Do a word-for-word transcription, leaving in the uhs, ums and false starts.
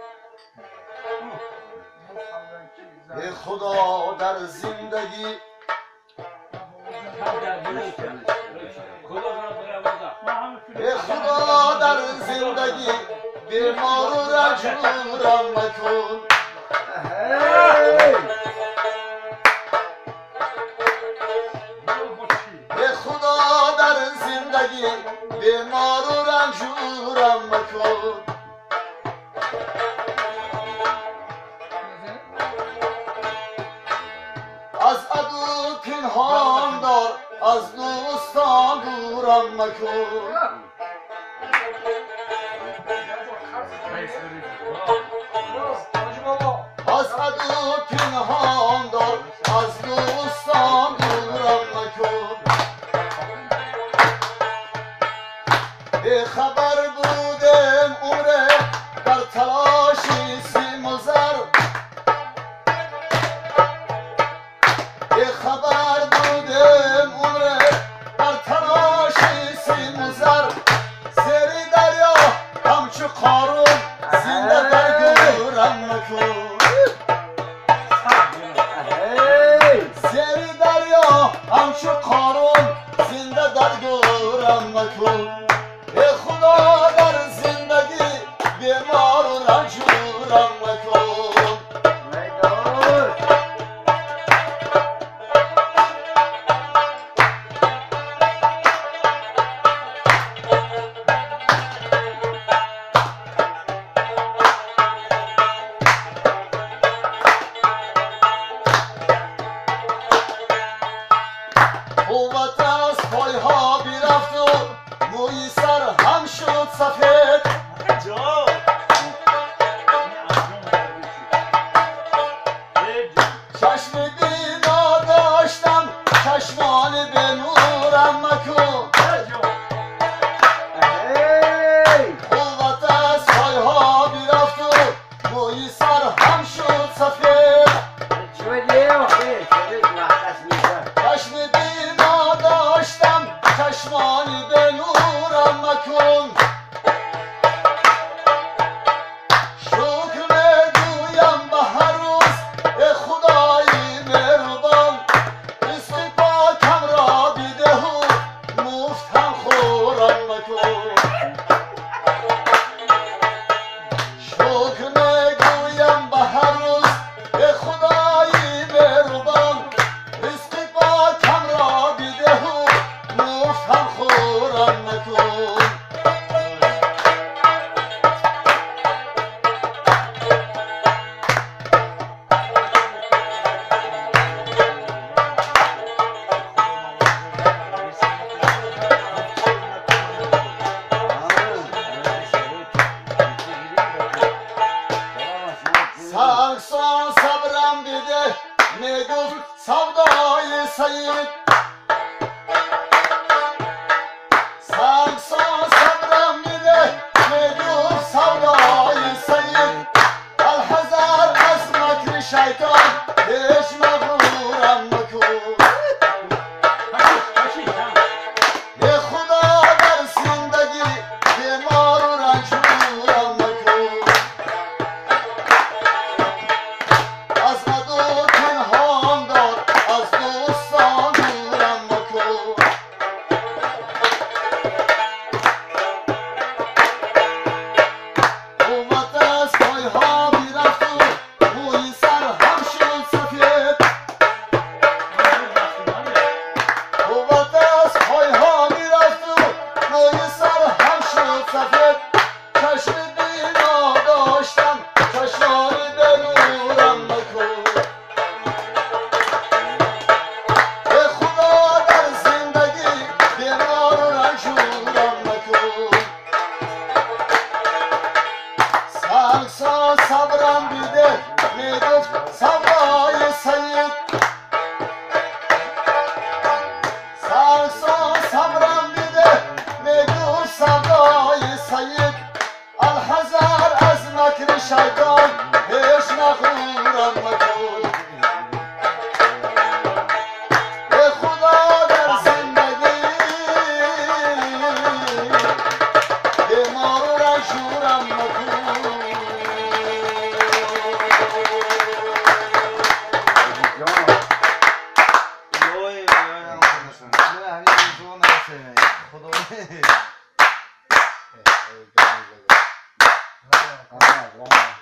ای خدا در زندگی ای خدا در زندگی بیمار و رنجورم مکن ای خدا در زندگی بیمار و رنجورم مکن از عدو پنهان دار از دوستان دورم مکن از عدو پنهان دار از دوستان دورم مکن به خبر بودم عمره در تلاشی سیم و زر به خبر بودم عمره در تلاشی سیم و زر زیر دریا همچو قارون زنده در گورم مکن زیر دریا همچو قارون زنده در گورم مکن ای خدا در زندگی بیمار و رنجورم مکن قوت از پایها بیرفت و موی سر هم شد سفید چشم بینا داشتم چشمان به نورم مکن قوت از پایها بیرفت و موی سر هم شد سفید چشم بینا داشتم چشمانی به نورم مکن شکر میگویم به هر روز ای خدای مهربان رزق پاکم را بیده و مفت هم خورم مکن شکر میگویم به هر روز ای خدای مهربان رزق پاکم را بیده و مفت هم خورم مکن سنگسان صبرم بیده میگفت سودای سید سنگسان صبرم بیده میگفت سودای سید الحذر از مکر شیطان هیچ مغرورم مکن ای خدا در زندگی بیمار و رنجورم مکن از عدو پنهان دار از دوستان دورم مکن قوت از پایها بیرفت و موی سر هم شد سفید قوت از پایها بیرفت و موی سر هم شد سفید چشم بینا داشتم چشمانی به نورم مکن ای خدا در زندگی بیمار و رنجورم مکن سنگسان صبرم بیده میگفت سودای سید سنگسان صبرم بیده میگفت سودای سید الحذر از مکر شیطان هیچ مغرورم مکن ای خدا در زندگی بیمار و رنجورم مکن نه همین روزو نرسه خدا آره